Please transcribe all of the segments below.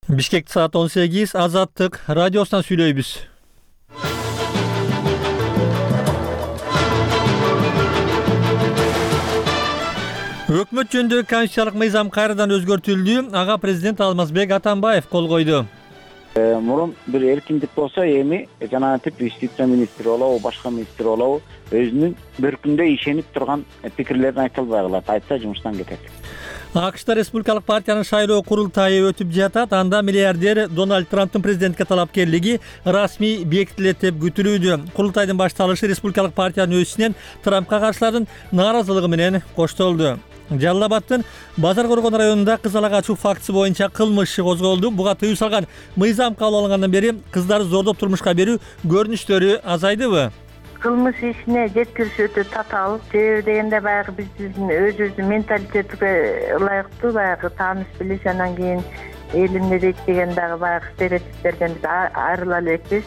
Бишкек saat 18 Азаттык радиосунан сүйлөйбүз. Өкмөт жөнүндөгү конституциялык мыйзам кайрадан өзгөртүлдү. Ага президент Алмазбек Атамбаев кол койду. Мурун бир эркиндик болсо, эми жанагынтип юстиция министри болобу, башка министр болобу, өзүнүн бир күндө ишенип турган пикирлерин айта албай калат. Айтса жумуштан кетет. АКШта республикалык партиянын шайлоо курултайы өтүп жатат. Анда миллиардер Дональд Трамптын президентке талапкерлиги расмий бекитилет деп күтүлүүдө. Курултайдын башталышы республикалык партиянын өсүнөн Трампка каршылардын нааразылыгы менен коштолду. Жалал Абадтын Базар Коргон районунда кыз ала качуу фактысы боюнча кылмыш иши козголду. Буга тыюу салган мыйзам кабыл алынгандан бери кыздарды зордоп турмушка берүү көрүнүштөрү азайдыбы? Кылмыш ишине жеткириш өтө татаал. Себеби дегенде баягы биздин өзүбүздүн менталитетке ылайыктуу баягы тааныш билиш, анан кийин элимде дейт деген дагы баягы стереотиптерден биз айрыла элекпиз.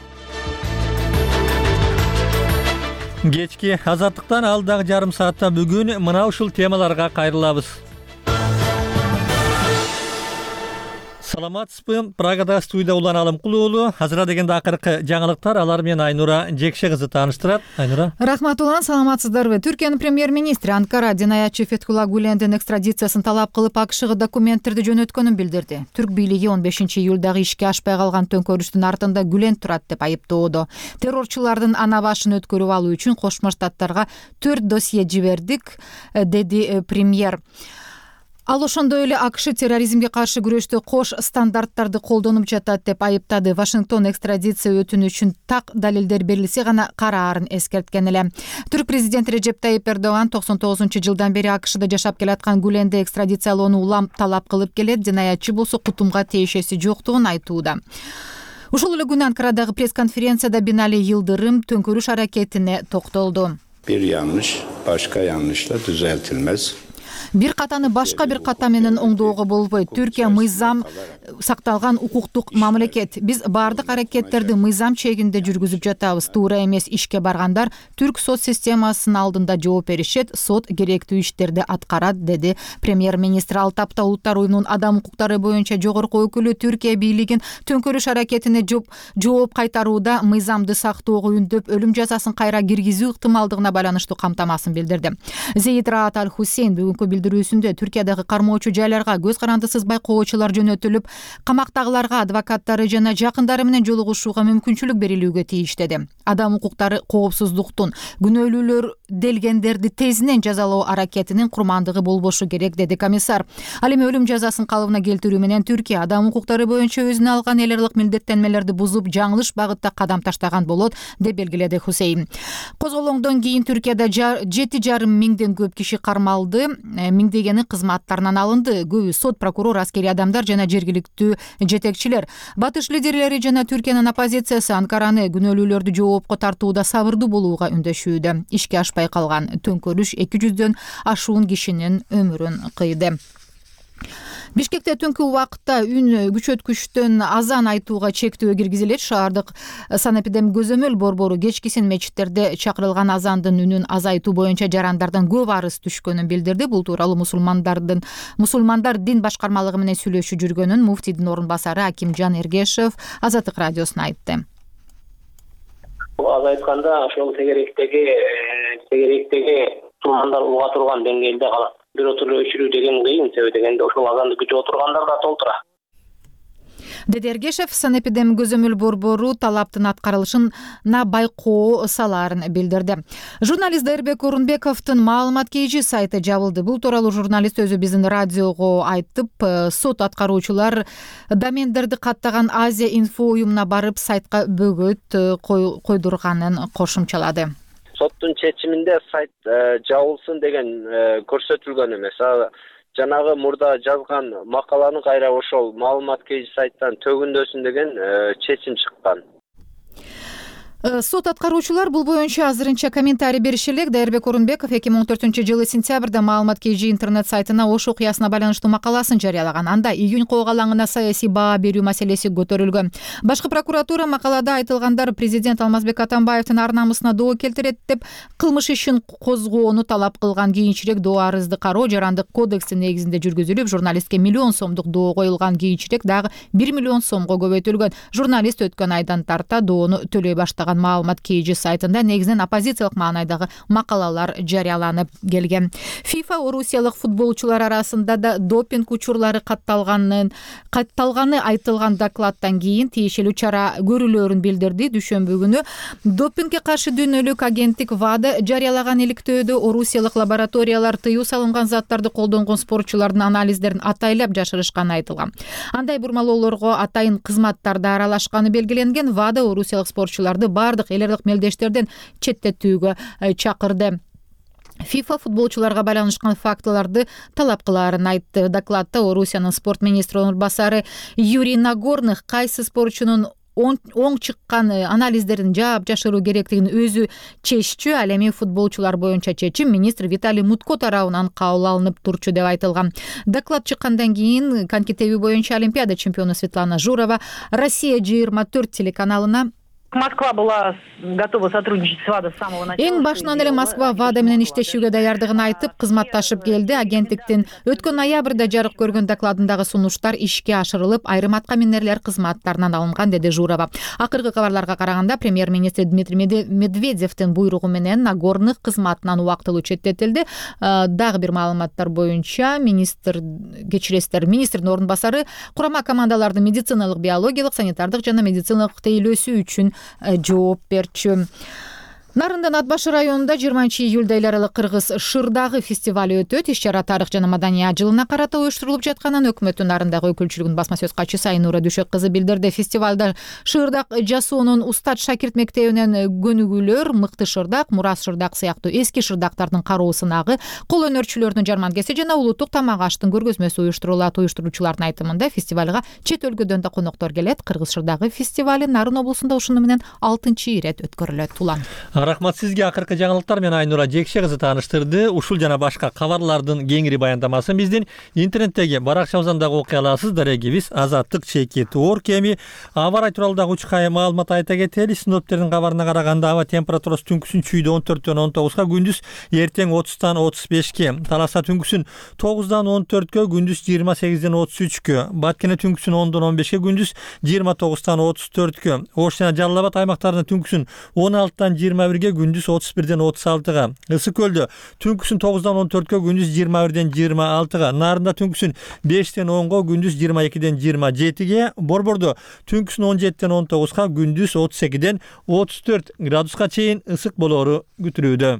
Кечки Азаттыктан алдагы жарым саатта бүгүн мына ушул темаларга кайрылабыз. Саламатсызбы? Прагада студия Улан Алымкул уулу. Азыра дегенде акыркы жаңылыктар, алар менен Айнура Жекше кызы тааныштырат. Айнура. Рахмат Улан, саламатсыздарбы? Түркиянын премьер-министри Анкара Динаячы Фетхулла Гулендин экстрадициясын талап кылып АКШга документтерди жөнөткөнүн билдирди. Түрк бийлиги 15-июлдагы ишке ашпай калган төңкөрүштүн артында Гулен турат деп айыптоодо. Террорчулардын ана башын өткөрүп алуу үчүн Кошмо Штаттарга 4 досье жибердик, деди премьер. Ал ошондой эле АКШ терроризмге каршы күрөштө кош стандарттарды колдонуп жатат деп айыптады. Вашингтон экстрадиция өтүнүчүн так далилдер берилсе гана караарын эскерткен эле. Түрк президенти Режеп Тайип Эрдоган 99-жылдан бери АКШда жашап келаткан Гуленди экстрадициялоону улам талап кылып келет. Динаячы болсо кутумга тиешеси жоктугун айтууда. Ушул эле күнү Анкарадагы пресс-конференцияда Бинали Yıldırım төңкөрүш аракетине токтолду. Bir yanlış başka yanlışla düzeltilmez. Бир катаны башка бир ката менен оңдоого болбойт. Түркия мыйзам сакталган укуктук мамлекет. Биз бардык аракеттерди мыйзам чегинде жүргүзүп жатабыз. Туура эмес ишке баргандар түрк сот системасынын алдында жооп беришет, сот керектүү иштерди аткарат, деди премьер-министр. Ал тапта Улуттар уюмунун адам укуктары боюнча жогорку өкүлү Түркия бийлигин төңкөрүш аракетине жооп кайтарууда мыйзамды сактоого үндөп, өлүм жазасын кайра киргизүү ыктымалдыгына байланыштуу камтамасын билдирди. Зейид Раат Аль-Хусейн бүгүнкү билдирүүсүндө Түркиядагы кармоочу жайларга көз карандысыз байкоочулар жөнөтүлүп, камактагыларга адвокаттары жана жакындары менен жолугушууга мүмкүнчүлүк берилүүгө тийиштеди. Адам укуктары коопсуздуктун, күнөөлүүлөр делгендерди тезинен жазалоо аракетинин курмандыгы болбошу керек, деди комиссар. Ал эми өлүм жазасын калыбына келтирүү менен Түркия адам укуктары боюнча өзүнө алган эл аралык милдеттенмелерди бузуп, жаңылыш багытта кадам таштаган болот, деп белгиледи Хусейн. Козголоңдон кийин Түркияда 7,5 миңден көп киши кармалды. Миңдегени кызматтарынан алынды. Көбү сот, прокурор, аскери адамдар жана жергиликтүү жетекчилер. Батыш лидерлери жана Түркиянын оппозициясы Анкараны күнөөлүүлөрдү жоопко тартууда сабырдуу болууга үндөшүүдө. Ишке ашпай калган төңкөрүш 200дөн ашуун кишинин өмүрүн кыйды. Бишкекте түнкү убакытта үн күчөткүчтөн азан айтууга чектөө киргизилет. Шаардык санэпидем көзөмөл борбору кечкисин мечиттерде чакырылган азандын үнүн азайтуу боюнча жарандардан көп арыз түшкөнүн билдирди. Бул тууралуу мусулмандар дин башкармалыгы менен сүйлөшүп жүргөнүн муфтийдин орун басары Акимжан Эргешев Азаттык радиосуна айтты. Аз айтканда ошол тегеректеги мусулмандар уга турган деңгээлде калат. Биротуру өчүрүү деген кыйын, себеби дегенде ошол азанды күтүп отургандар да толтура. Деди Эргешев санэпидем көзөмөл борбору талаптын аткарылышына байкоо салаарын билдирди. Журналист Дайырбек Орунбековдун маалымат кейжи сайты жабылды. Бул тууралуу журналист өзү биздин радиого айтып, сот аткаруучулар домендерди каттаган Азия инфо уюмуна барып сайтка бөгөт койдурганын кошумчалады. Соттун чечиминде сайт жабылсын деген көрсөтүлгөн эмес. Жанагы мурда жазган макаланы кайра ошол маалымат кейжи сайттан төгүндөсүн деген чечим чыккан. Сот аткаруучулар бул боюнча азырынча комментарий бериши элек. Дайырбек Орунбеков 2014-жылы сентябрда Маалымат KG интернет сайтына ош окуясына байланыштуу макаласын жарыялаган. Анда июнь коогалаңына саясий баа берүү маселеси көтөрүлгөн. Башкы прокуратура макалада айтылгандар президент Алмазбек Атамбаевдин ар намысына доо келтирет деп кылмыш ишин козгоону талап кылган. Кийинчерээк доо арызды кароо жарандык кодекси негизинде жүргүзүлүп, журналистке 1 миллион сомдук доо коюлган. Кийинчерээк дагы 1 миллион сомго көбөйтүлгөн. Журналист өткөн айдан тарта доону төлөй баштаган. Маалымат KG сайтында негизинен оппозициялык маанайдагы макалалар жарыяланып келген. FIFA орусиялык футболчулар арасында да допинг учурлары катталганы айтылган докладдан кийин тиешелүү чара көрүлөөрүн билдирди. Дүйшөмбү күнү допингге каршы дүйнөлүк агенттик WADA жарыялаган иликтөөдө орусиялык лабораториялар тыюу салынган заттарды колдонгон спортчулардын анализдерин атайлап жашырышканы айтылган. Андай бурмалоолорго атайын кызматтарды аралашканы белгиленген. WADA орусиялык спортчуларды бардык эл аралык мелдештерден четтетүүгө чакырды. FIFA футболчуларга байланышкан фактыларды талап кылаарын айтты. Докладта Орусиянын спорт министри орун басары Юрий Нагорных кайсы спортчунун оң чыккан анализдерин жаап жашыруу керектигин өзү чеччү. Ал эми футболчулар боюнча чечим министр Виталий Мутко тарабынан кабыл алынып турчу деп айтылган. Доклад чыккандан кийин коньки тебүү боюнча олимпиада чемпиону Светлана Журова Россия 24 телеканалына Москва была готова сотрудничать с ВАДА с самого начала. Эң башынан эле Москва ВАДА менен иштешүүгө даярдыгын айтып, кызматташып келди. Агенттиктин өткөн ноябрда жарык көргөн докладындагы сунуштар ишке ашырылып, айрым атка минерлер кызматтарынан алынган, деди Журова. Акыркы кабарларга караганда премьер-министр Дмитрий Медведевдин буйругу менен Нагорных кызматынан убактылуу четтетилди. Дагы бир маалыматтар боюнча министрдин орун басары курама командалардын медициналык, биологиялык, санитардык жана медициналык тейлөөсү үчүн жооп берчү. Нарындан Атбашы районунда 20-июлда эл аралык Кыргыз Шырдагы фестивали өтөт. Иш-чара тарых жана маданият жылына карата уюштурулуп жатканын өкмөттүн Нарындагы өкүлчүлүгүнүн басма сөз катчысы Айнура Дүшөк кызы билдирди. Фестивалда шырдак жасоонун Устат Шакирт мектебинен көнүгүүлөр, мыкты шырдак, Мурас шырдак сыяктуу эски шырдактардын кароо сынагы, кол өнөрчүлөрдүн жарманкеси жана улуттук тамак аштын көргөзмөсү уюштурулат. Уюштуруучулардын айтымында фестивалга чет өлкөдөн да коноктор келет. Кыргыз Шырдагы фестивали Нарын облусунда ушуну менен 6-ирет өткөрүлөт. Улан Рахмат сизге. Акыркы жаңылыктар менен Айнура Жекше кызы тааныштырды. Ушул жана башка кабарлардын кеңири баяндамасын биздин интернеттеги баракчабыздан дагы окуй аласыз. Дарегибиз azatlyk.org. Эми аба ырайы тууралуу учкай маалымат айта кетели. Синоптиктердин кабарына караганда аба температурасы түнкүсүн чүйдө 14-төн 19га, күндүз эртең 30-тан 35ке, Таласа түнкүсүн 9-дан 14кө, күндүз 28-ден 33кө, Баткене түнкүсүн 10-дан 15ке, күндүз 29-тан 34кө, Ош жана Жалал Абад аймактарында түнкүсүн 16-тан 21ге, күндүз 31-ден 36га, Ысык көлдө түнкүсүн 9-дан 14кө, күндүз 21-ден 26га, Нарында түнкүсүн 5-тен 10го, күндүз 22-ден 27ге, Борбордо түнкүсүн 17-тен 19га, күндүз 32-ден 34 градуска чейин ысык болоору күтүлүүдө.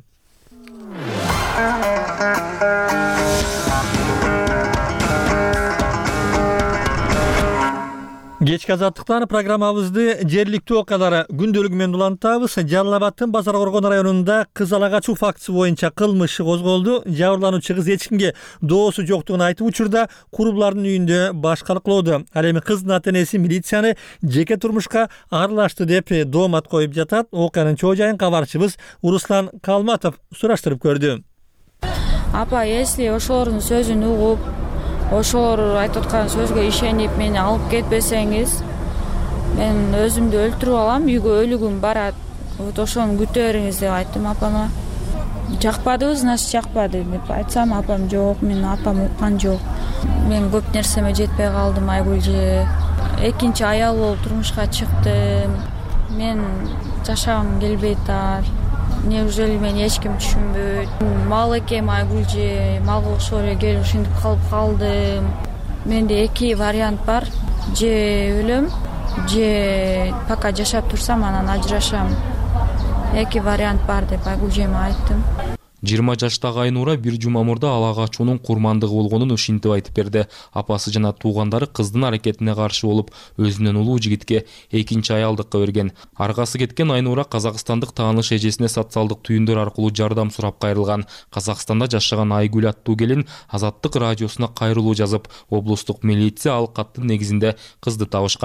Кечки азаттыктан программабызды жергиликтүү окуялары күндөлүгү менен улантабыз. Жалал Абадтын Базар Коргон районунда кыз ала качуу фактысы боюнча кылмыш козголду. Жабырлануучу кыз эч кимге доосу жоктугун айтып, учурда курбулардын үйүндө башкалык кылууда. Ал эми кыздын ата-энеси милицияны жеке турмушка аралашты деп доомат коюп жатат. Окуянын чоо жайын кабарчыбыз Руслан Калматов сураштырып көрдү. Апа, если ошолордун сөзүн угуп, ошолор айтып аткан сөзгө ишенип мени алып кетпесеңиз, мен өзүмдү өлтүрүп алам, үйгө өлүгүм барат. Вот ошону күтө бериңиз деп айттым апама. Жакпадыбы, значит жакпады деп айтсам, апам жок, менин апам уккан жок. Мен көп нерсеме жетпей калдым, Айгүлжи. Экинчи аял болуп турмушка чыктым. Мен жашагым келбей атат. Неужели мен эч ким түшүнбөйт? Мал экем, Айгүлжи, малга окшоп эле келип ушинтип калдым. Менде эки вариант бар. Же өлөм, же пока жашап турсам анан ажырашам. Эки вариант бар деп Айгүлжеме айттым. 20 жаштагы Айнура бир жума мурда ала качуунун курмандыгы болгонун ушинтип айтып берди. Апасы жана туугандары кыздын аракетине каршы болуп, өзүнөн улуу жигитке экинчи аялдыкка берген. Аргасы кеткен Айнура казакстандык тааныш эжесине социалдык түйүндөр аркылуу жардам сурап кайрылган. Казакстанда жашаган Айгүл аттуу келин Азаттык радиосуна кайрылуу жазып, облустук милиция ал каттын негизинде кызды табышкан.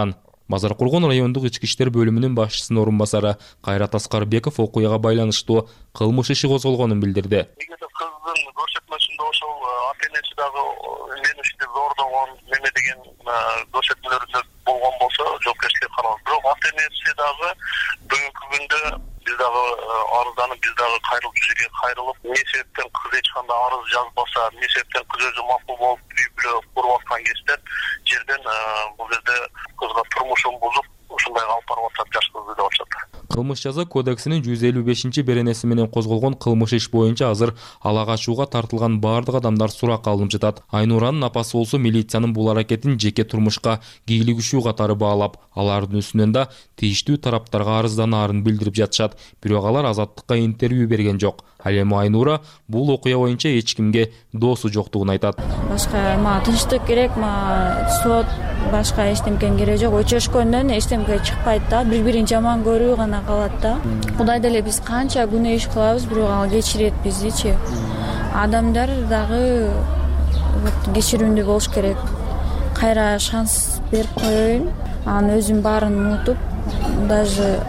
Базаркулгон райондук ички иштер бөлүмүнүн башчысынын орун басары Кайрат Аскарбеков окуяга байланыштуу кылмыш иши козголгонун билдирди. Кыздын көрсөтмөсүндө ошол ата-энеси дагы мен ушинтип зордогон неме деген көрсөтмөлөр болгон болсо жоопкерчиликке каралат. Бирок ата-энеси дагы бүгүнкү күндө биз дагы арызданып, биз дагы кайрылып жерге кайрылып, эмне себептен кыз эч кандай арыз жазбаса, эмне себептен кыз өзү макул болуп үй бүлө куруп аткан кезде жерден бул жерде кызга турмушун бузуп ушундай алып барып атат, жаш кызды деп атышат. Кылмыш жаза кодексинин 155-беренеси менен козголгон кылмыш иш боюнча азыр ала качууга тартылган бардык адамдар суракка алынып жатат. Айнуранын апасы болсо милициянын бул аракетин жеке турмушка кийлигишүү катары баалап, алардын үстүнөн да тийиштүү тараптарга арызданаарын билдирип жатышат. Бирок алар Азаттыкка интервью берген жок. Ал эми Айнура бул окуя боюнча эч кимге доосу жоктугун айтат. Башка мага тынчтык керек, мага сот башка эчтемкенин кереги жок. Өчөшкөндөн эчтемке чыкпайт да, бири-бирин жаман көрүү гана калат да. Кудай деле биз канча күнөө иш кылабыз, бирок ал кечирет биздичи. Адамдар дагы кечирүүндүү болуш керек. Кайра шанс берип коеюн, анан өзүм баарын унутуп, даже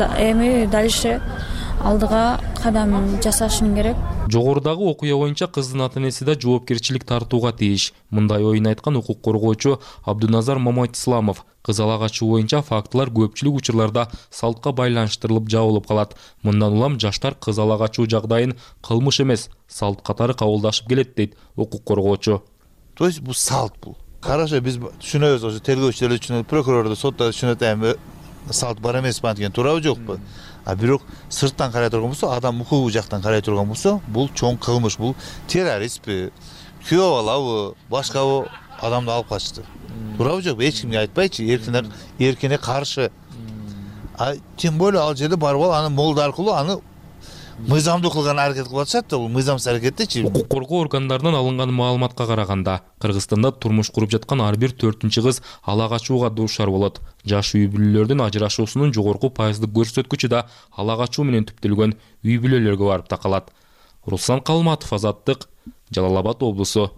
эми дальше алдыга кадам жасашым керек. Жогорудагы окуя боюнча кыздын ата-энеси да жоопкерчилик тартууга тийиш. Мындай оюн айткан укук коргоочу Абдуназар Мамайтисламов кыз ала качуу боюнча фактылар көпчүлүк учурларда салтка байланыштырылып жабылып калат. Мындан улам жаштар кыз ала качуу жагдайын кылмыш эмес, салт катары кабылдашып келет дейт укук коргоочу. То есть бул салт бул. Хорошо, биз түшүнөбүз, ошо тергөөчүлөр түшүнөт, прокурор да сотто түшүнөт, эми салт бар эмес па деген туурабы жокпу? А бирок сырттан карай турган болсо, адам укугу жактан карай турган болсо, бул чоң кылмыш, бул террористпи, күйөө балабы, башкабы адамды алып качты. Туурабы жокпу? Эч кимге айтпайчы, эркине каршы. А тем более ал жерде барып ал аны молда аркылуу аны мыйзамдуу кылган аракет кылып атышат да, бул мыйзамсыз аракеттечи. Укук коргоо органдарынан алынган маалыматка караганда, Кыргызстанда турмуш куруп жаткан ар бир 4-чү кыз ала качууга дуушар болот. Жаш үй бүлөлөрдүн ажырашуусунун жогорку пайыздык көрсөткүчү да ала качуу менен түптөлгөн үй бүлөлөргө барып такалат. Руслан Калматов, Азаттык, Жалал Абад облусу.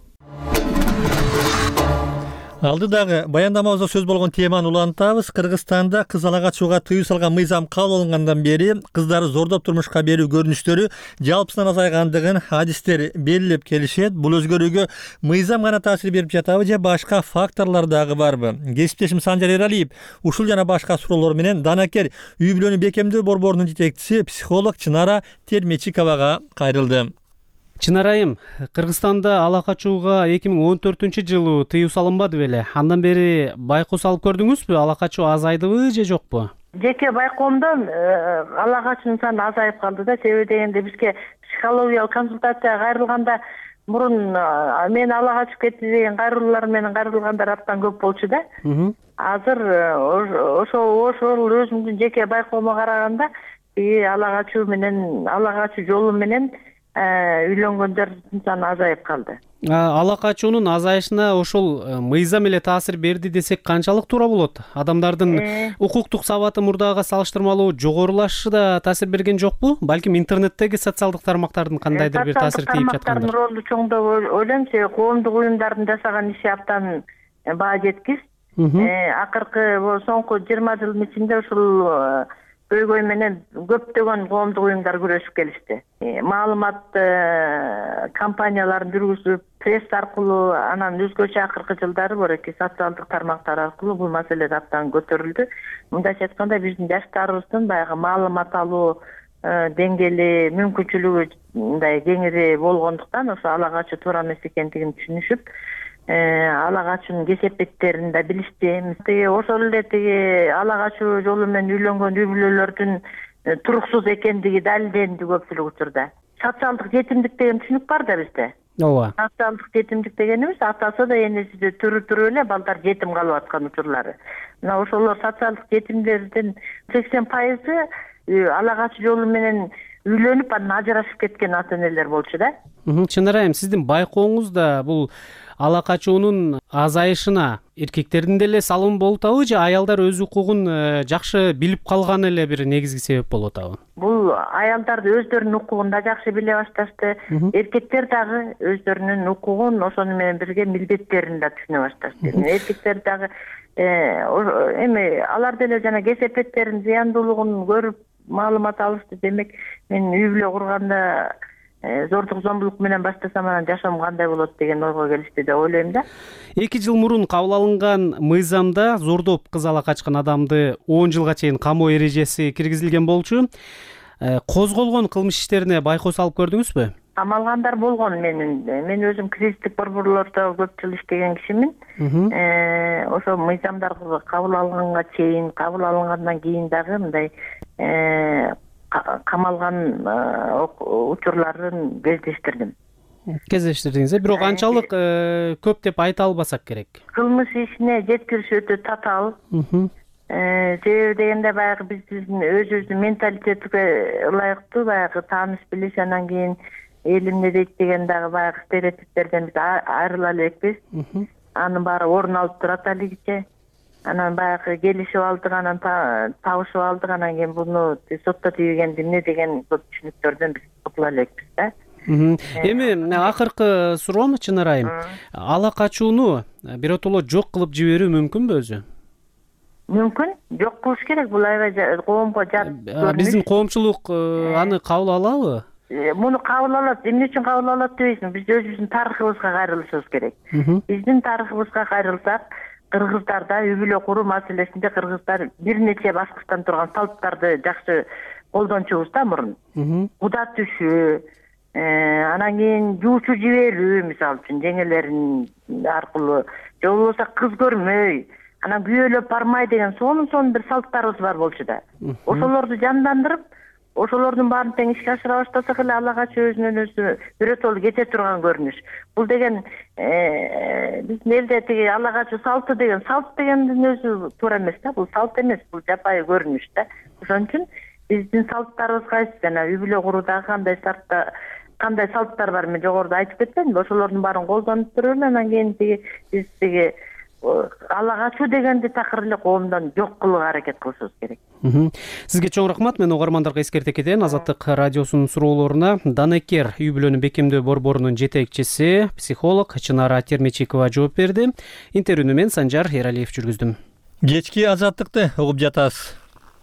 Алдыдагы баяндамабызда сөз болгон теманы улантабыз. Кыргызстанда кыз ала качууга тыюу салган мыйзам кабыл алынгандан бери кыздарды зордоп турмушка берүү көрүнүштөрү жалпысынан азайгандыгын адистер белгилеп келишет. Бул өзгөрүүгө мыйзам гана таасир берип жатабы же башка факторлор дагы барбы? Кесиптешим Санжар Эралиев ушул жана башка суроолор менен данакер үй бүлөнү бекемдөө борборунун жетекчиси психолог Чынара Термечиковага кайрылды. Чынарайым, Кыргызстанда ала качууга 2014-жылы тыюу салынбады беле? Андан бери байкоо салып көрдүңүзбү? Ала качуу азайдыбы же жокпу? Жеке байкоомдон ала качуунун саны азайып калды да, себеби дегенде бизге психологиялык консультацияга кайрылганда мурун мен ала качып кетти деген кайрылуулар менен кайрылгандар абдан көп болчу да. Азыр ошол өзүмдүн жеке байкоомо караганда ала качуу жолу менен үйлөнгөндөрдүн саны азайып калды. Ала качуунун азайышына ошол мыйзам эле таасир берди десек канчалык туура болот? Адамдардын укуктук сабаты мурдага салыштырмалуу жогорулашы да таасир берген жокпу? Балким интернеттеги социалдык тармактардын кандайдыр бир таасир тийип жаткандыр. Тармактардын ролу чоң деп ойлойм, себеби коомдук уюмдардын жасаган иши абдан баа жеткис. Акыркы соңку 20 жылдын ичинде ушул көйгөй менен көптөгөн коомдук уюмдар күрөшүп келишти. Маалымат кампанияларын жүргүзүп, пресс аркылуу, анан өзгөчө акыркы жылдары бороки социалдык тармактар аркылуу бул маселе абдан көтөрүлдү. Мындайча айтканда биздин жаштарыбыздын баягы маалымат алуу деңгээли, мүмкүнчүлүгү мындай кеңири болгондуктан ошо ала качуу туура эмес экендигин түшүнүшүп, ала качуунун кесепеттерин да билишти. Ошол эле ала качуу жолу менен үйлөнгөн үй бүлөлөрдүн туруксуз экендиги далилденди көпчүлүк учурда. Социалдык жетимдик деген түшүнүк бар да бизде. Ооба. Социалдык жетимдик дегенибиз атасы да энеси да түрүп эле балдар жетим калып аткан учурлары. Мына ошолор социалдык жетимдердин 80% ала качуу жолу менен үйлөнүп анан ажырашып кеткен ата-энелер болчу да. Чынарайым, сиздин байкооңузда бул ала качуунун азайышына эркектердин деле салымы болуп атабы же аялдар өз укугун жакшы билип калганы эле бир негизги себеп болуп атабы? Бул аялдар өздөрүнүн укугун да жакшы биле башташты. Эркектер дагы өздөрүнүн укугун, ошону менен бирге милдеттерин да түшүнө башташты. Эркектер дагы эми алар деле жана кесепеттердин зыяндуулугун көрүп маалымат алышты. Демек мен үй бүлө курганда зордук зомбулук менен баштасам анан жашоом кандай болот деген ойго келишти деп ойлойм да. 2 жыл мурун кабыл алынган мыйзамда зордоп кыз ала качкан адамды 10 жылга чейин камоо эрежеси киргизилген болчу. Козголгон кылмыш иштерине байкоо салып көрдүңүзбү? Камалгандар болгон. Мен өзүм кризистик борборлордо көп жыл иштеген кишимин. Ошо мыйзамдар кабыл алынганга чейин, кабыл алынгандан кийин дагы мындай камалган учурларын кездештирдиңиз. Бирок канчалык көп деп айта албасак керек. Кылмыш ишине жеткириш өтө татаал. Себеби дегенде баягы биздин өзүбүздүн менталитетке ылайыктуу баягы тааныш билиш, анан кийин элим не дейт деген дагы баягы стереотиптерден биз айрыла элекпиз. Анын баары орун алып турат алигиче. Анан баягы келишип алдык, анан табышып алдык, анан кийин буну сотто тийгенди эмне деген көп түшүнүктөрдөн биз кутула элекпиз да. Эми акыркы суроом Чынар айым. Ала качууну биротоло жок кылып жиберүү мүмкүнбү өзү? Мүмкүн. Жок кылыш керек. Бул аябай коомго жат көрүнүш. Биздин коомчулук аны кабыл алабы? Муну кабыл алат. Эмне үчүн кабыл алат дебейсиң? Биз өзүбүздүн тарыхыбызга кайрылышыбыз керек. Биздин тарыхыбызга кайрылсак, кыргыздарда үй бүлө куруу маселесинде кыргыздар бир нече баскычтан турган салттарды жакшы колдончубуз да мурун. Куда түшүү, анан кийин жуучу жиберүү, мисалы үчүн жеңелерин аркылуу, же болбосо кыз көрмөй, анан күйөөлөп бармай деген сонун бир салттарыбыз бар болчу да. Ошолорду жандандырып, ошолордун баарын тең ишке ашыра баштасак эле ала качуу өзүнөн өзү биротоло кете турган көрүнүш. Бул деген биздин элде тиги ала качуу салты дегендин өзү туура эмес да. Бул салт эмес, бул жапайы көрүнүш да. Ошон үчүн биздин салттарыбыз кайсы, жана үй бүлө куруудагы кандай салттар бар, мен жогоруда айтып кетпедимби? Ошолордун баарын колдонуп туруп, анан кийин биз ала качуу дегенди такыр эле коомдон жок кылууга аракет кылышыбыз керек. Сизге чоң рахмат. Мен угармандарга эскерте кетейин. Азаттык радиосунун суроолоруна Данекер үй бүлөнү бекемдөө борборунун жетекчиси, психолог Чынара Термечикова жооп берди. Интервьюну мен Санжар Эралиев жүргүздүм. Кечки азаттыкты угуп жатасыз.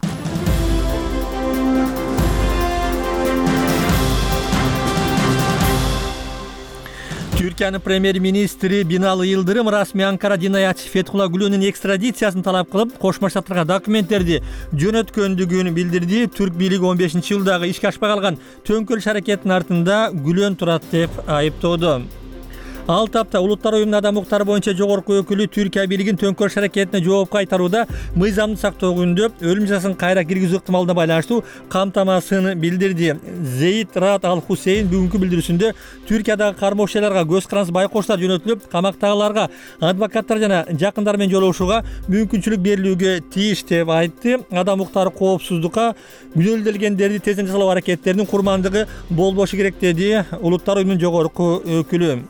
Türkiýanyň premier-ministri Binali Yıldırım rasmi Ankara jinaýatçy Fethullah Gülen'in ekstradisiýasyny talap kılıp, Koşma Ştatlarga dokumentlerdi jönötkendигин bildirdi. Türk biyligi 15-nji ýyldagy işke aşpa kalgan tönkölüş hareketinin artında Gülen turat dep aýyptady. 6 hafta Ulutlar Uyumunun adam укуктары боюнча жогорку өкүлү Türkiýa бийлигин төңкөрүш аракетине жооп кайтарууда мыйзамды сактоо күндө өлүм жазасын кайра киргизүү ыктымалына байланыштуу камтамасын билдирди. Зейид Раад Ал-Хусейн бүгүнкү билдирүүсүндө Türkiýadагы кармоочуларга көз карансыз байкоштар жөнөтүлүп, камактагыларга адвокаттар жана жакындары менен жолугушууга мүмкүнчүлүк берилүүгө тийиш деп айтты. Адам укуктары коопсуздукка күнөөлдөлгөндөрдү тезден жазалоо аракеттеринин курмандыгы болбошу керек деди Улуттар Уюмунун жогорку өкүлү.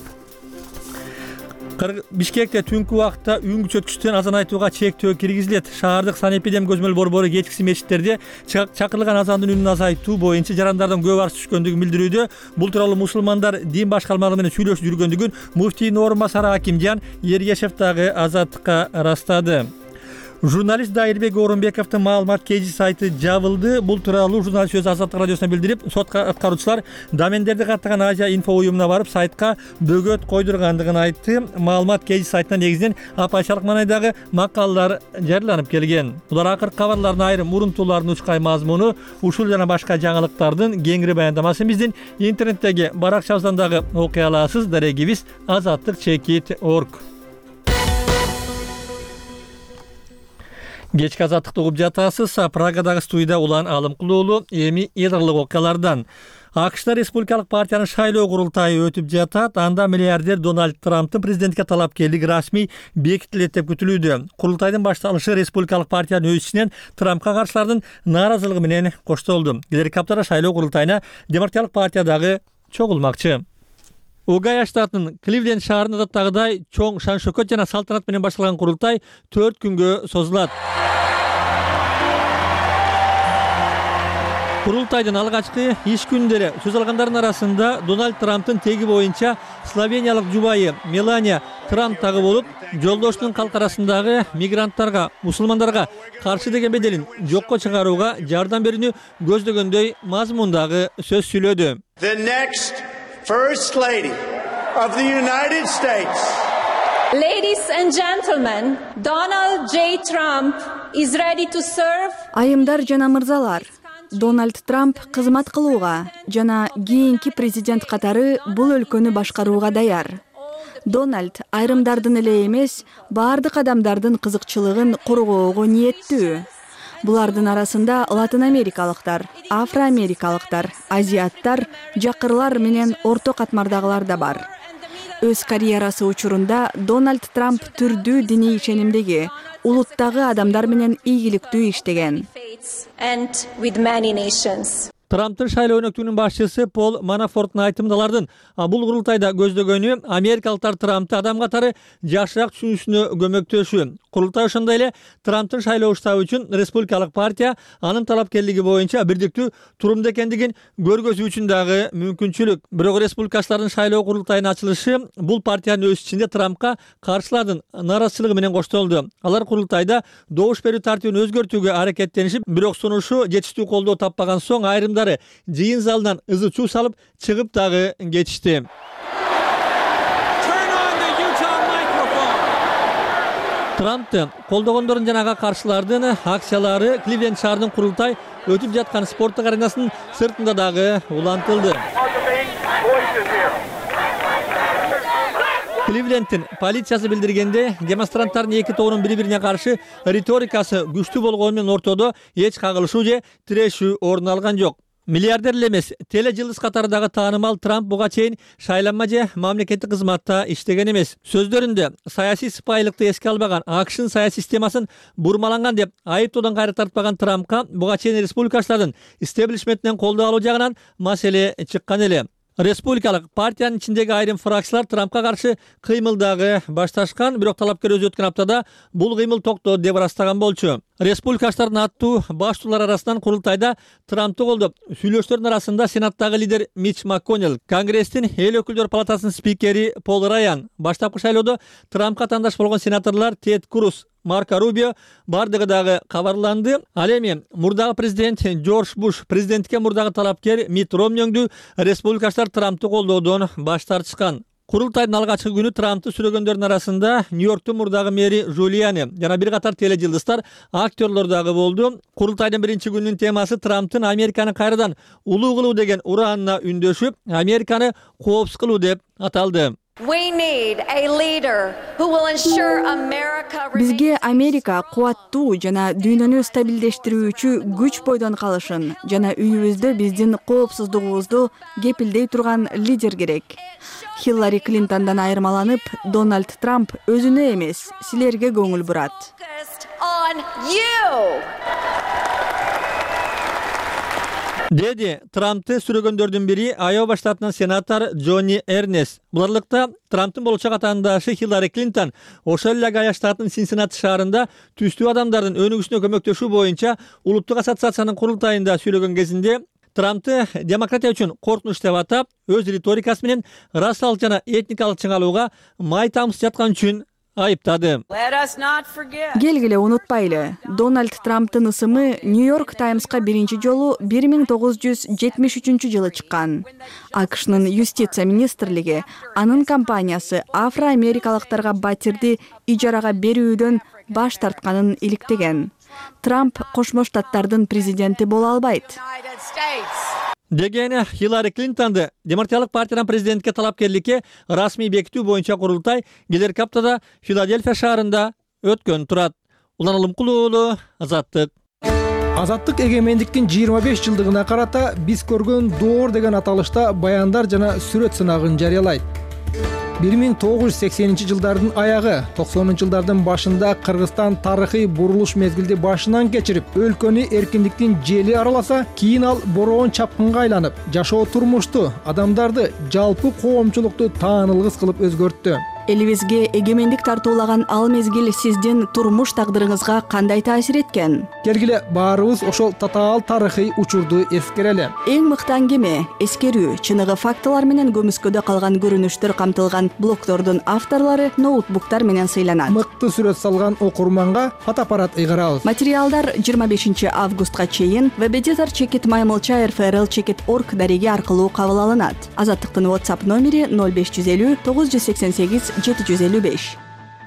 Бишкекте түнкү убакта үн күчөткүчтөн азан айтууга чектөө киргизилет. Шаардык санэпидем көзмөл борбору кечкиси мечиттерде чакырылган азандын үнүн азайтуу боюнча жарандардан көп арыз түшкөндүгүн билдирүүдө. Бул тууралуу мусулмандар дин башкармалыгы менен сүйлөшүп жүргөндүгүн муфтийдин орун басары Акимжан Ергешев Азаттыкка ырастады. Журналист Дайырбек Орунбековдун маалымат KG сайты жабылды. Бул тууралуу журналист өз Азаттык радиосуна билдирип, сот аткаруучулар домендерди каттаган Азия инфо уюмуна барып, сайтка бөгөт койдургандыгын айтты. Маалымат KG сайтына негизинен апайчалык маанайдагы макалалар жарыяланып келген. Булар акыркы кабарлардын айрым урунтуулардын учкай мазмуну, ушул жана башка жаңылыктардын кеңири баяндамасы биздин интернеттеги баракчабыздан дагы окуй аласыз. Дарегибиз azattyk.org. Кечки азаттыкты угуп жатасыз. Прагадагы студияда Улан Алымкулуулу. Эми элдык окуялардан. АКШда Республикалык партиянын шайлоо курултайы өтүп жатат. Анда миллиардер Дональд Трамптын президентке талапкерлиги расмий бекитилет деп күтүлүүдө. Курултайдын башталышы Республикалык партиянын өз ичинен Трампка каршылардын нааразылыгы менен коштолду. Келерки аптада шайлоо курултайына Демократиялык партиядагы чогулмакчы. Огайо штатынын Кливленд шаарында даттагыдай чоң шан-шөкөт жана салтанат менен башталган курултай 4 күнгө созулат. Курултайдын алгачкы иш күндөрү сөз алгандардын арасында Дональд Трамптын теги боюнча словениялык жубайы Мелания Трамп дагы болуп, жолдошунун калк арасындагы мигранттарга, мусулмандарга каршы деген беделин жокко чыгарууга жардам берүүнү көздөгөндөй мазмундагы сөз сүйлөдү. The next First Lady of the United States. Ladies and gentlemen, Donald J. Trump is ready to serve. Айымдар жана мырзалар, Дональд Трамп кызмат кылууга жана кийинки президент катары бул өлкөнү башкарууга даяр. Дональд айрымдардын эле эмес, баардык адамдардын кызыкчылыгын коргоого ниеттүү. Булардын арасында латын америкалыктар, афроамерикалыктар, азиаттар, жакырлар менен орто катмардагылар да бар. Өз карьерасы учурунда Дональд Трамп түрдүү диний ишенимдеги, улуттагы адамдар менен ийгиликтүү иштеген. Трамптын шайлоо өнөктүгүнүн башчысы Пол Манафорттун айтымдалардын бул курултайда көздөгөнү америкалыктар Трампты адам катары жакшыраак түшүнүшүнө көмөктөшүү. Курултай ошондой эле Трамптын шайлоо уштабы үчүн республикалык партия анын талапкерлиги боюнча бирдиктүү турумда экендигин көргөзүү үчүн дагы мүмкүнчүлүк. Бирок республикачылардын шайлоо курултайынын ачылышы бул партиянын өз ичинде Трампка каршылардын наразычылыгы менен коштолду. Алар курултайда добуш берүү тартибин өзгөртүүгө аракеттенишип, бирок сунушу жетиштүү колдоо таппаган соң айрымдары жыйын залынан ызы чуу салып чыгып дагы кетишти. Трампты колдогондордун жанага каршылардын акциялары Кливленд шаарынын курултай өтүп жаткан спорттук аренасынын сыртында дагы улантылды. Кливлендтин полициясы билдиргенде, демонстранттардын эки тобунун бири-бирине каршы риторикасы күчтүү болгону менен ортодо эч кагылышуу же тирешүү орун алган жок. Миллиардер эле эмес, тележылдыз катарындагы таанымал Трамп буга чейин шайланма же мамлекеттик кызматта иштеген эмес. Сөздөрүндө саясий сыпайылыкты эске албаган, АКШнын саясий системасын бурмаланган деп айыптоодон кайра тартпаган Трампка буга чейин республикачылардын истеблишментинен колдоо алуу жагынан маселе чыккан эле. Республикалык партиянын ичиндеги айрым фракциялар Трампка каршы кыймылдагы башташкан, бирок талапкер өзү өткөн аптада бул кыймыл токтоду деп ырастаган болчу. Республикачылардын аттуу баштуулар арасынан курултайда Трампты колдоп сүйлөштөрдүн арасында Сенаттагы лидер Митч МакКоннелл, Конгресстин эл өкүлдөр палатасынын спикери Пол Раян, баштапкы шайлоодо Трампка тандаш болгон сенаторлор Тед Круз, Марко Рубио бардыгы дагы кабарланды. Ал эми мурдагы президент Джордж Буш, президенттикке мурдагы талапкер Митт Ромни өңдүү республикачылар Трампты колдоодон баш тартышкан. Курултайдын алгачкы күнү Трампты сүрөгөндөрдүн арасында Нью-Йорктун мурдагы мэри Жулиани жана бир катар тележылдыздар, актерлор дагы болду. Курултайдын биринчи күнүнүн темасы Трамптын Американы кайрадан улуу кылуу деген ураанына үндөшүп, Американы коопсуз кылуу деп аталды. Бизге Америка кубаттуу жана дүйнөнү стабилдештирүүчү күч бойдон калышын жана үйүбүздө биздин коопсуздугубузду кепилдей турган лидер керек. Хиллари Клинтондан айырмаланып, Дональд Трамп өзүнө эмес, силерге көңүл бурат. Деди Трампты сүрөгөндөрдүн бири Айова штатынын сенатор Джонни Эрнес. Буларлыкта Трамптын болочок атаандашы Хиллари Клинтон ошол эле Айова штатынын Синсинати шаарында түстүү адамдардын өнүгүшүнө көмөктөшүү боюнча улуттук ассоциациянын курултайында сүйлөгөн кезинде Трампты демократия үчүн коркунуч деп атап, өз риторикасы менен расалык жана этникалык чыңалууга май тамчы жаткан үчүн айыптады. Келгиле унутпайлы, Дональд Трамптын ысымы Нью-Йорк Таймска биринчи жолу 1973 жылы чыккан. АКШнын юстиция министрлиги анын компаниясы афроамерикалыктарга батирди ижарага берүүдөн баш тартканын иликтеген. Трамп Кошмо Штаттардын президенти боло албайт деген Хиллари Клинтонду Демократиялык партиянын президентке талапкерликке расмий бекитүү боюнча курултай келерки аптада Филадельфия шаарында өткөн турат. Улан Алымкулуу, Азаттык. Азаттык эгемендиктин 25 жылдыгына карата биз көргөн доор деген аталышта баяндар жана сүрөт сынагын жарыялайт. 1980 жылдардын аягы, 90 жылдардын башында Кыргызстан тарыхый бурулуш мезгилди башынан кечирип, өлкөнү эркиндиктин жели араласа, кийин ал бороон чапкынга айланып, жашоо турмушту, адамдарды, жалпы коомчулукту таанылгыс кылып өзгөрттү. элибизге эгемендик тартуулаган ал мезгил сиздин турмуш тагдырыңызга кандай таасир эткен? Келгиле баарыбыз ошол татаал тарыхый учурду эскерели. Эң мыкты аңгеме, эскерүү, чыныгы фактылар менен көмүскөдө калган көрүнүштөр камтылган блогдордун авторлору ноутбуктар менен сыйланат. Мыкты сүрөт салган окурманга фотоаппарат ыйгарабыз. Материалдар 25 августка чейин webeditor@maymilcha.rfrl.org дареги аркылуу кабыл алынат. Азаттыктын WhatsApp номери 0550 988 755.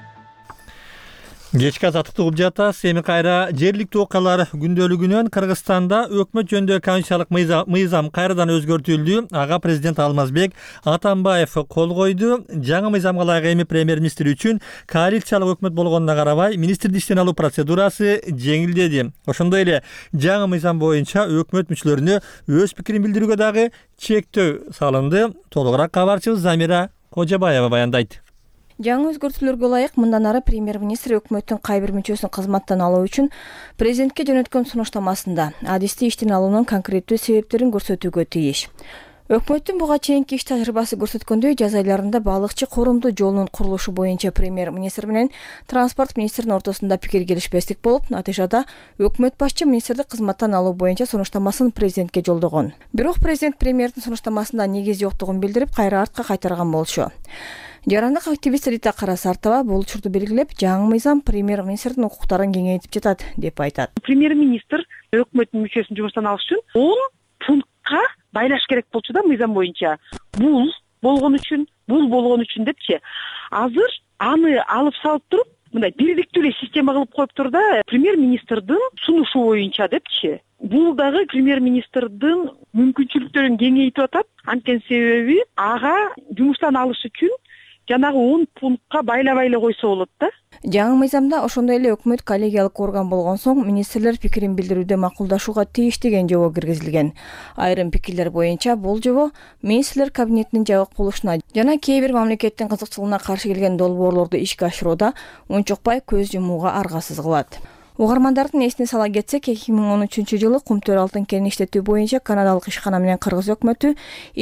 Кечки азаттыкты угуп жатасыз. Эми кайра жергиликтүү окуялар күндөлүгүнөн Кыргызстанда өкмөт жөнүндө конституциялык мыйзам кайрадан өзгөртүлдү. Ага президент Алмазбек Атамбаев кол койду. Жаңы мыйзамга ылайык эми премьер-министр үчүн коалициялык өкмөт болгонуна карабай министрди иштен алуу процедурасы жеңилдеди. Ошондой эле жаңы мыйзам боюнча өкмөт мүчөлөрүнө өз пикирин билдирүүгө дагы чектөө салынды. Толугураак кабарчыбыз Замира Кожобаева баяндайт. Жаңы өзгөртүүлөргө ылайык мындан ары премьер-министр өкмөттүн кай бир мүчөсүн кызматтан алуу үчүн президентке жөнөткөн сунуштамасында адисти иштен алуунун конкреттүү себептерин көрсөтүүгө тийиш. Өкмөттүн буга чейинки иш тажрыйбасы көрсөткөндөй, жаз айларында балыкчы коромду жолунун курулушу боюнча премьер-министр менен транспорт министринин ортосунда пикир келишпестик болуп, натыйжада өкмөт башчы министрди кызматтан алуу боюнча сунуштамасын президентке жолдогон. Бирок президент премьердин сунуштамасында негиз жоктугун билдирип, кайра артка кайтарган болчу. Жарандык активист Рита Карасартова бул учурду белгилеп, жаңы мыйзам премьер-министрдин укуктарын кеңейтип жатат деп айтат. Премьер-министр өкмөттүн мүчөсүн жумуштан алыш үчүн 10 пунктка байлаш керек болчу да мыйзам боюнча. Бул болгон үчүн депчи. Азыр аны алып салып туруп, мындай бирдиктүү эле система кылып коюптур да, премьер-министрдин сунушу боюнча депчи. Бул дагы премьер-министрдин мүмкүнчүлүктөрүн кеңейтип атат. Анткени себеби ага жумуштан алыш үчүн жанагы 10 пунктка байлабай эле койсо болот да. Жаңы мыйзамда ошондой эле өкмөт коллегиялык орган болгон соң министрлер пикирин билдирүүдө макулдашууга тийиш деген жобо киргизилген. Айрым пикирлер боюнча бул жобо министрлер кабинетинин жабык болушуна жана кээ бир мамлекеттин кызыкчылыгына каршы келген долбоорлорду ишке ашырууда унчукпай көз жумууга аргасыз кылат. Угармандардын эсине сала кетсек, 2013-жылы Кумтөр алтын кенин иштетүү боюнча канадалык ишкана менен Кыргыз өкмөтү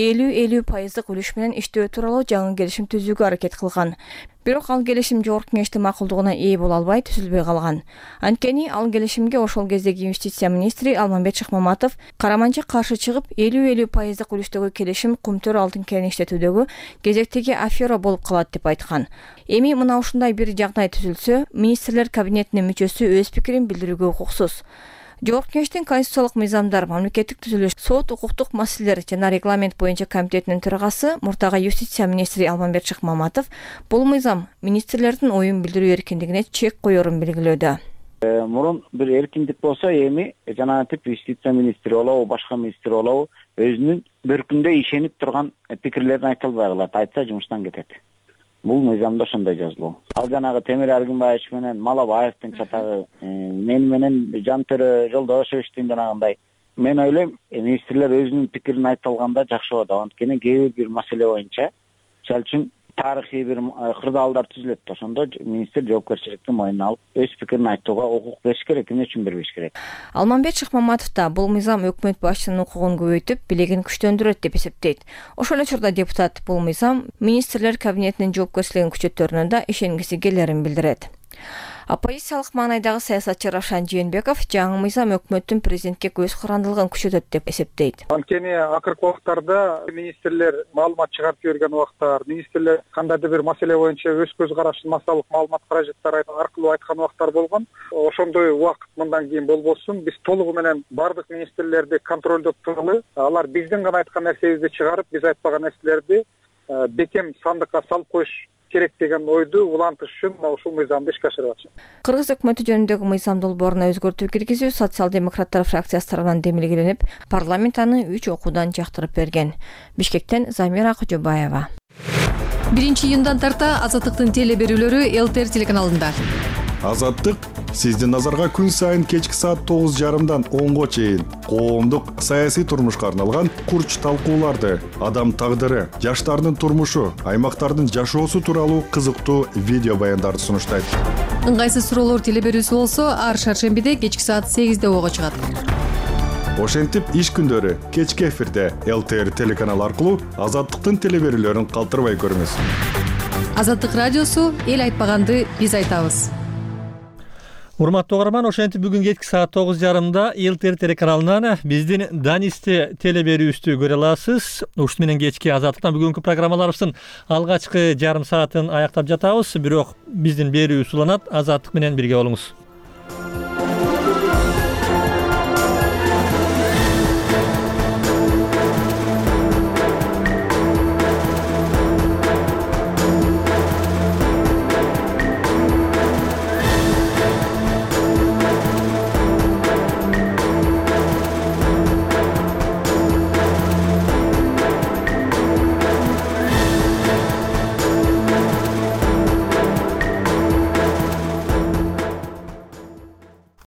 50-50% үлүш менен иштөө тууралуу жаңы келишим түзүүгө аракет кылган. Бирок ал келишим жогорку кеңештин макулдугуна ээ боло албай түзүлбөй калган. Анткени ал келишимге ошол кездеги инвестиция министри Алмамбет Шыкмаматов караманча каршы чыгып, 50-50% үлүштөгү келишим Кумтөр алтын кенин иштетүүдөгү кезектеги афера болуп калат деп айткан. Эми мына ушундай бир жагдай түзүлсө, министрлер кабинетинин мүчөсү өз пикирин билдирүүгө укуксуз. Жогорку кеңештин конституциялык мыйзамдар, мамлекеттик түзүлүш, сот укуктук маселелер жана регламент боюнча комитетинин төрагасы, муртагы юстиция министри Алмамбет Шыкмаматов бул мыйзам министрлердин оюн билдирүү эркиндигине чек коерун белгилөөдө. Мурун бир эркиндик болсо, эми жанагы тип юстиция министри болобу, башка министр болобу, өзүнүн бир күндө ишенип турган пикирлерин айта албай калат, айтса жумуштан кетет. Бул мыйзамда ошондой жазылуу. Ал жанагы Темир Аргынбаевич менен Малабаевдин чатагы, мен менен Жантөрө Жолдошевичтин жанагындай. Мен ойлойм, министрлер өзүнүн пикирин айта алганда жакшы болот. Анткени кээ бир маселе боюнча, мисалы үчүн тарыхый бир кырдаалдар түзүлөт. Ошондо министр жоопкерчиликти мойнуна алып, өз пикирин айтууга укук бериш керек, эмне үчүн бербеш керек. Алмамбет Шыкмаматов да бул мыйзам өкмөт башчынын укугун көбөйтүп, билигин күчтөндүрөт деп эсептейт. Ошол эле учурда депутат бул мыйзам министрлер кабинетинин жоопкерчилигин күчөтөрүнө да ишенгиси келерин билдирет. Оппозициялык маанайдагы саясатчы Равшан Жээнбеков жаңы мыйзам өкмөттүн президентке көз карандылыгын күчөтөт деп эсептейт. Анткени акыркы убактарда министрлер маалымат чыгарып берген убактар, министрлер кандайдыр бир маселе боюнча өз көз карашын массалык маалымат каражаттары аркылуу айткан убактар болгон. Ошондой убакыт мындан кийин болбосун. Биз толугу менен бардык министрлерди контролдоп туралы, алар биздин гана айткан нерсебизди чыгарып, биз айтпаган нерселерди бекем сандыкка салып коюш керек деген ойду улантыш үчүн ушул мыйзамды ишке ашырып атышат. Кыргыз өкмөтү жөнүндөгү мыйзам долбооруна өзгөртүү киргизүү социал-демократтар фракциясы тарабынан демилгеленип, парламент аны 3 окуудан жактырып берген. Бишкектен Замира Кожобаева. 1-июндан тарта Азаттыктын теле берүүлөрү ЛТР телеканалында. Азаттык сиздин назарга күн сайын кечки саат 9:30дан 10го чейин коомдук саясий турмушка арналган курч талкууларды, адам тагдыры, жаштардын турмушу, аймактардын жашоосу тууралуу кызыктуу видео баяндарды сунуштайт. Ыңгайсыз суроолор теле берүүсү болсо, ар шаршембиде кечки саат 8де ого чыгат. Ошентип иш күндөрү кечки эфирде ЛТР телеканалы аркылуу Азаттыктын теле берүүлөрүн калтырбай көрүңүз. Азаттык радиосу эл айтпаганды биз айтабыз. Урматтуу угарман, ошентип бүгүн кечки саат 9:30 ИЛТР телеканалынан биздин Данисти телеберүүбүздү көрө аласыз. Ушун менен кечки Азаттыктан бүгүнкү программаларыбыздын алгачкы жарым саатын аяктап жатабыз. Бирок биздин берүүбүз уланат. Азаттык менен бирге болуңуз.